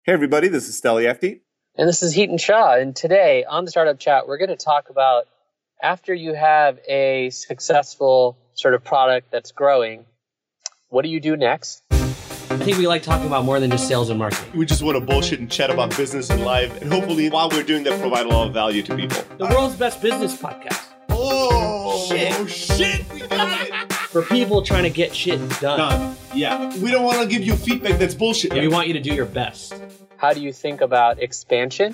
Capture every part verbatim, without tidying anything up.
Hey everybody, this is Steli Efti. And this is Heaton Shaw. And today on the Startup Chat, we're going to talk about after you have a successful sort of product that's growing, what do you do next? I think we like talking about more than just sales and marketing. We just want to bullshit and chat about business and life, and hopefully while we're doing that, provide a lot of value to people. The world's best business podcast. Oh, shit. Oh, shit. We got it. For people trying to get shit done. Done. Yeah. We don't want to give you feedback that's bullshit. And we want you to do your best. How do you think about expansion?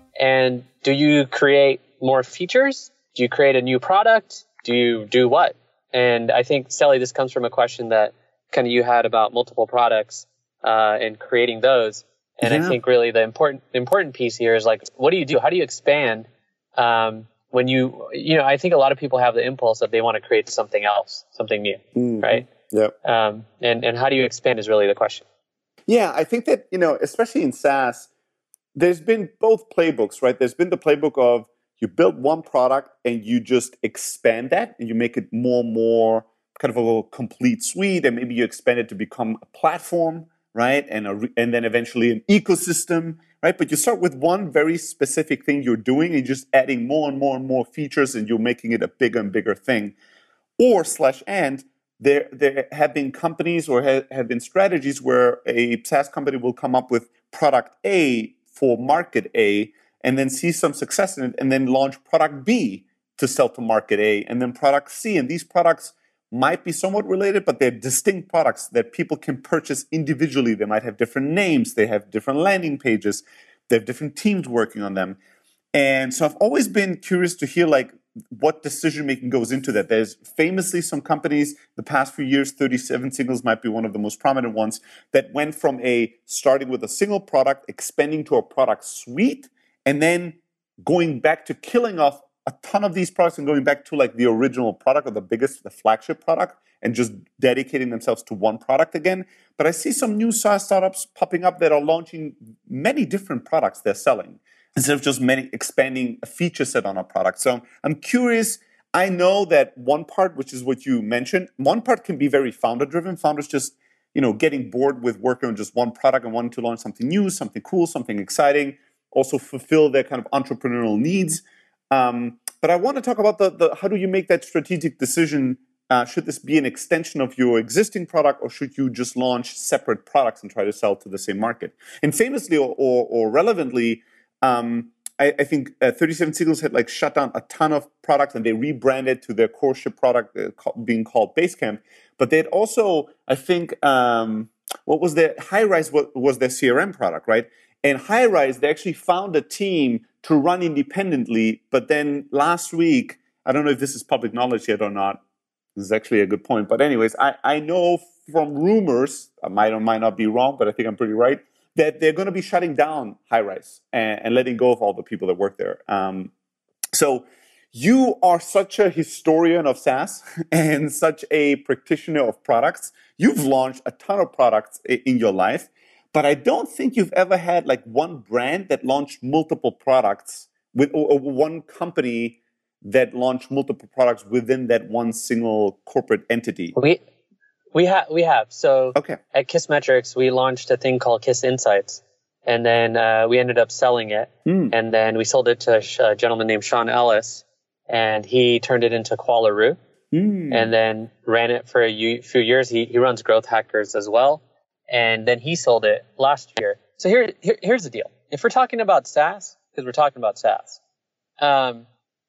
And do you create more features? Do you create a new product? Do you do what? And I think, Steli, this comes from a question that kind of you had about multiple products uh, and creating those. And yeah. I think really the important important piece here is like, what do you do? How do you expand um, when you, you know, I think a lot of people have the impulse that they want to create something else, something new, mm-hmm. right? Yep. Um, and, and how do you expand is really the question. Yeah, I think that, you know, especially in SaaS, there's been both playbooks, right? There's been the playbook of you build one product and you just expand that and you make it more and more kind of a complete suite, and maybe you expand it to become a platform, right? And a, and then eventually an ecosystem, right? But you start with one very specific thing you're doing and you're just adding more and more and more features and you're making it a bigger and bigger thing. Or slash and There, there have been companies or have, have been strategies where a SaaS company will come up with product A for market A and then see some success in it and then launch product B to sell to market A and then product C. And these products might be somewhat related, but they're distinct products that people can purchase individually. They might have different names. They have different landing pages. They have different teams working on them. And so I've always been curious to hear like, what decision-making goes into that. There's famously some companies, the past few years, thirty-seven Signals might be one of the most prominent ones, that went from a starting with a single product, expanding to a product suite, and then going back to killing off a ton of these products and going back to like the original product or the biggest, the flagship product, and just dedicating themselves to one product again. But I see some new SaaS startups popping up that are launching many different products they're selling, instead of just many expanding a feature set on a product. So I'm curious. I know that one part, which is what you mentioned, one part can be very founder-driven. Founders just, you know, getting bored with working on just one product and wanting to launch something new, something cool, something exciting, also fulfill their kind of entrepreneurial needs. Um, but I want to talk about the, the how do you make that strategic decision? Uh, should this be an extension of your existing product, or should you just launch separate products and try to sell to the same market? And famously or, or, or relevantly, Um, I, I think uh, thirty-seven Signals had like shut down a ton of products and they rebranded to their core ship product uh, call, being called Basecamp. But they had also, I think, um, what was their Highrise was, was their C R M product, right? And Highrise, they actually found a team to run independently. But then last week, I don't know if this is public knowledge yet or not. This is actually a good point. But anyways, I, I know from rumors, I might or might not be wrong, but I think I'm pretty right, that they're going to be shutting down Highrise and, and letting go of all the people that work there. Um, so you are such a historian of SaaS and such a practitioner of products. You've launched a ton of products in your life, but I don't think you've ever had like one brand that launched multiple products with or, or one company that launched multiple products within that one single corporate entity. We- We have, we have. So okay. At Kissmetrics, we launched a thing called Kiss Insights, and then uh, we ended up selling it, mm. and then we sold it to a gentleman named Sean Ellis, and he turned it into Qualaroo, mm. and then ran it for a few years. He he runs Growth Hackers as well, and then he sold it last year. So here, here here's the deal. If we're talking about SaaS, because we're talking about SaaS, um,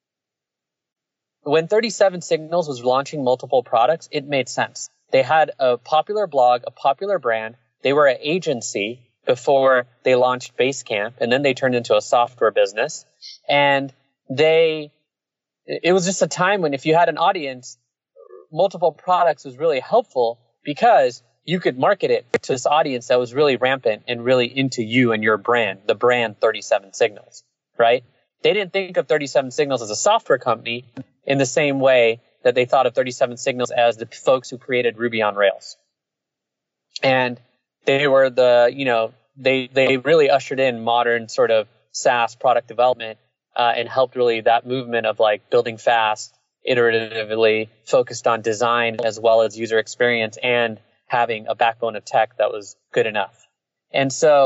when thirty-seven Signals was launching multiple products, it made sense. They had a popular blog, a popular brand. They were an agency before they launched Basecamp, and then they turned into a software business. And they, it was just a time when if you had an audience, multiple products was really helpful because you could market it to this audience that was really rampant and really into you and your brand, the brand thirty-seven Signals, right? They didn't think of thirty-seven Signals as a software company in the same way that they thought of thirty-seven Signals as the folks who created Ruby on Rails. And they were the, you know, they, they really ushered in modern sort of SaaS product development uh, and helped really that movement of like building fast, iteratively, focused on design as well as user experience and having a backbone of tech that was good enough. And so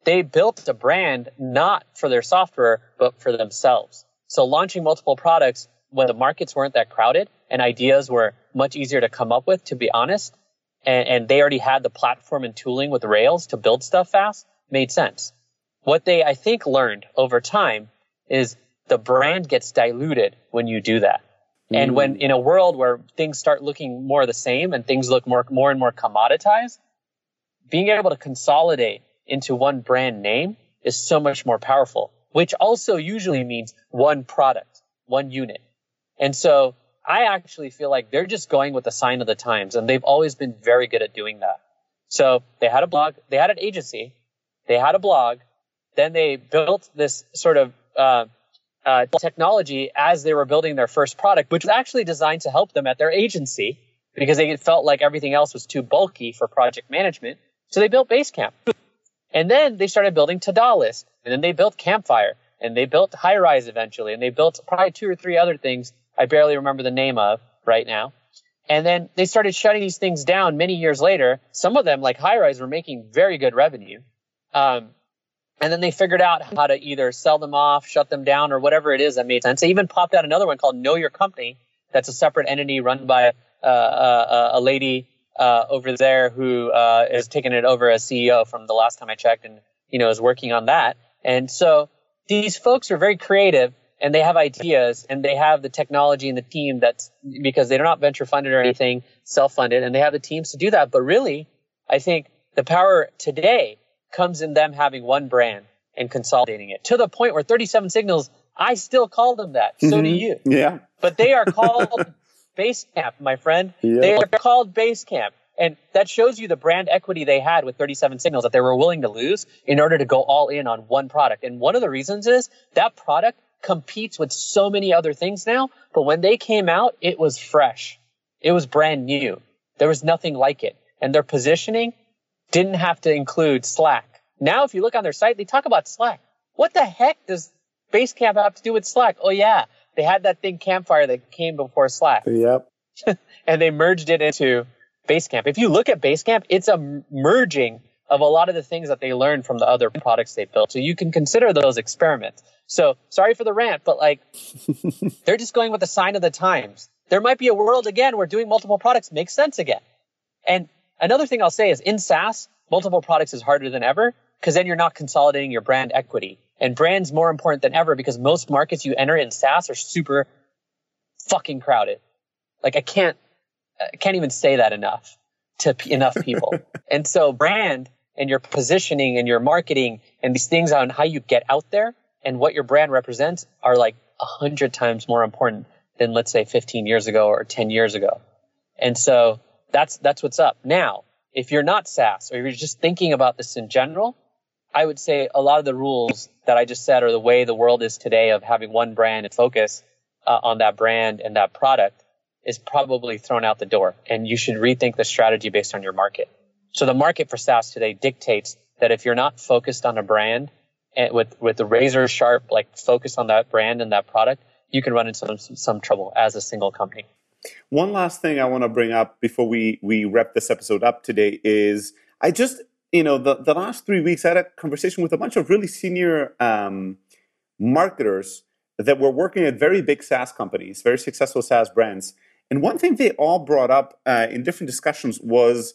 they built a brand not for their software, but for themselves. So launching multiple products when the markets weren't that crowded and ideas were much easier to come up with, to be honest, and, and they already had the platform and tooling with Rails to build stuff fast, made sense. What they, I think, learned over time is the brand gets diluted when you do that. Mm. And when in a world where things start looking more the same and things look more, more and more commoditized, being able to consolidate into one brand name is so much more powerful, which also usually means one product, one unit. And so I actually feel like they're just going with the sign of the times, and they've always been very good at doing that. So they had a blog, they had an agency, they had a blog, then they built this sort of uh, uh, technology as they were building their first product, which was actually designed to help them at their agency because they felt like everything else was too bulky for project management. So they built Basecamp. And then they started building Todoist, and then they built Campfire, and they built Highrise eventually, and they built probably two or three other things I barely remember the name of right now. And then they started shutting these things down many years later. Some of them, like Highrise, were making very good revenue. Um, and then they figured out how to either sell them off, shut them down, or whatever it is that made sense. They even popped out another one called Know Your Company. That's a separate entity run by uh, uh, a lady uh, over there who uh, is taking it over as C E O from the last time I checked, and you know is working on that. And so these folks are very creative, and they have ideas, and they have the technology and the team that's because they're not venture funded or anything, self-funded, and they have the teams to do that. But really, I think the power today comes in them having one brand and consolidating it to the point where thirty-seven Signals, I still call them that. So mm-hmm. do you. Yeah. But they are called Basecamp, my friend. Yep. They are called Basecamp. And that shows you the brand equity they had with thirty-seven Signals that they were willing to lose in order to go all in on one product. And one of the reasons is that product competes with so many other things now. But when they came out, it was fresh. It was brand new. There was nothing like it. And their positioning didn't have to include Slack. Now, if you look on their site, they talk about Slack. What the heck does Basecamp have to do with Slack? Oh, yeah. They had that thing Campfire that came before Slack. Yep. And they merged it into Basecamp. If you look at Basecamp, it's a merging of a lot of the things that they learned from the other products they built. So you can consider those experiments. So sorry for the rant, but like they're just going with the sign of the times. There might be a world again where doing multiple products makes sense again. And another thing I'll say is in SaaS, multiple products is harder than ever because then you're not consolidating your brand equity. And brand's more important than ever because most markets you enter in SaaS are super fucking crowded. Like I can't, I can't even say that enough to p- enough people. And so brand and your positioning and your marketing and these things on how you get out there and what your brand represents are like a hundred times more important than let's say fifteen years ago or ten years ago. And so that's, that's what's up. Now, if you're not SaaS or you're just thinking about this in general, I would say a lot of the rules that I just said or the way the world is today of having one brand and focus uh, on that brand and that product is probably thrown out the door. And you should rethink the strategy based on your market. So the market for SaaS today dictates that if you're not focused on a brand and with, with the razor sharp, like focus on that brand and that product, you can run into some, some trouble as a single company. One last thing I want to bring up before we, we wrap this episode up today is I just, you know, the, the last three weeks I had a conversation with a bunch of really senior um, marketers that were working at very big SaaS companies, very successful SaaS brands. And one thing they all brought up uh, in different discussions was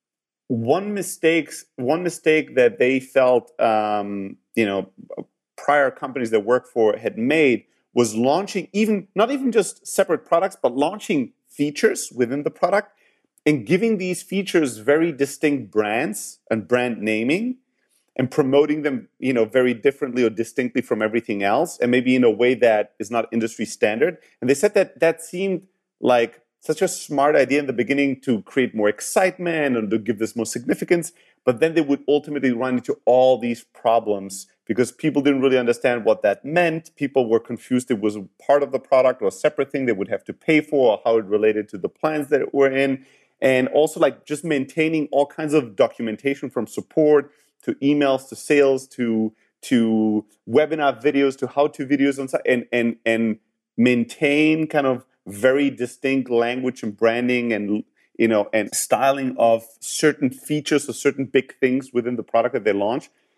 one mistakes, one mistake that they felt, um, you know, prior companies they worked for had made was launching even, not even just separate products, but launching features within the product and giving these features very distinct brands and brand naming and promoting them, you know, very differently or distinctly from everything else and maybe in a way that is not industry standard. And they said that that seemed like such a smart idea in the beginning to create more excitement and to give this more significance, but then they would ultimately run into all these problems because people didn't really understand what that meant. People were confused it was part of the product or a separate thing they would have to pay for or how it related to the plans that we're in. And also like just maintaining all kinds of documentation from support to emails to sales to to webinar videos to how-to videos and, and, and, and maintain kind of very distinct language and branding and you know and styling of certain features or certain big things within the product that they launch.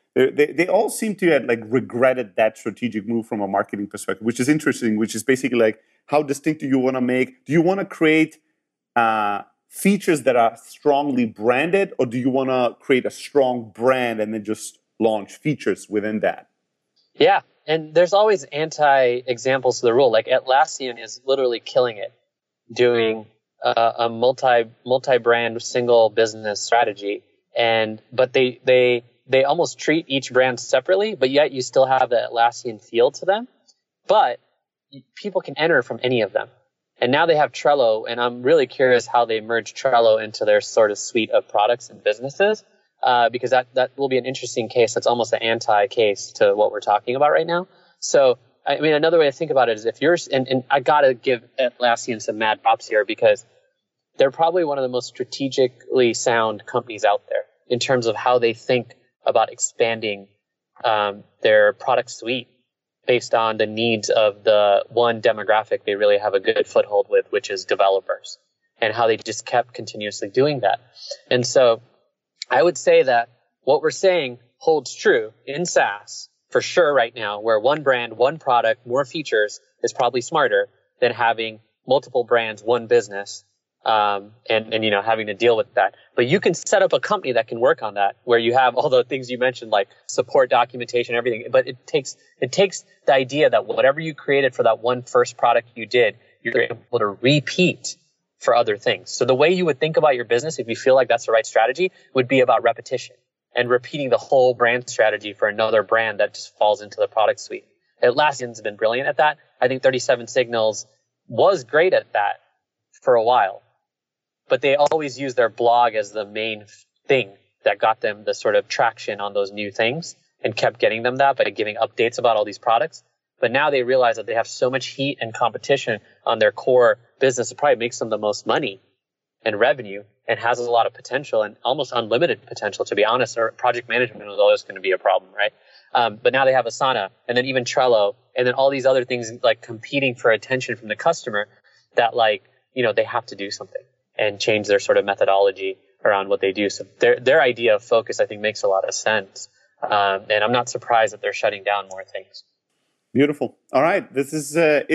They, they, they all seem to have like regretted that strategic move from a marketing perspective, which is interesting, which is basically like, how distinct do you want to make? Do you want to create uh, features that are strongly branded, or do you want to create a strong brand and then just launch features within that? Yeah. And there's always anti-examples to the rule. Like Atlassian is literally killing it, doing a, a multi, multi-brand single business strategy. And, but they, they, they almost treat each brand separately, but yet you still have the Atlassian feel to them. But people can enter from any of them. And now they have Trello, and I'm really curious how they merge Trello into their sort of suite of products and businesses, uh, because that, that will be an interesting case. That's almost an anti-case to what we're talking about right now. So, I mean, another way to think about it is if you're, and, and I got to give Atlassian some mad props here, because they're probably one of the most strategically sound companies out there in terms of how they think about expanding um, their product suite based on the needs of the one demographic they really have a good foothold with, which is developers, and how they just kept continuously doing that. And so I would say that what we're saying holds true in SaaS for sure right now, where one brand, one product, more features is probably smarter than having multiple brands, one business, um, and, and, you know, having to deal with that. But you can set up a company that can work on that, where you have all the things you mentioned, like support, documentation, everything. But it takes, it takes the idea that whatever you created for that one first product you did, you're able to repeat for other things. So the way you would think about your business, if you feel like that's the right strategy, would be about repetition and repeating the whole brand strategy for another brand that just falls into the product suite. Atlassian's been brilliant at that. I think thirty-seven Signals was great at that for a while, but they always used their blog as the main thing that got them the sort of traction on those new things and kept getting them that by giving updates about all these products. But now they realize that they have so much heat and competition on their core business. It probably makes them the most money and revenue and has a lot of potential and almost unlimited potential, to be honest. Or project management was always going to be a problem, right? Um, but now they have Asana and then even Trello and then all these other things like competing for attention from the customer that, like, you know, they have to do something and change their sort of methodology around what they do. So their their idea of focus, I think, makes a lot of sense. Um, and I'm not surprised that they're shutting down more things. Beautiful. All right. This is uh, it.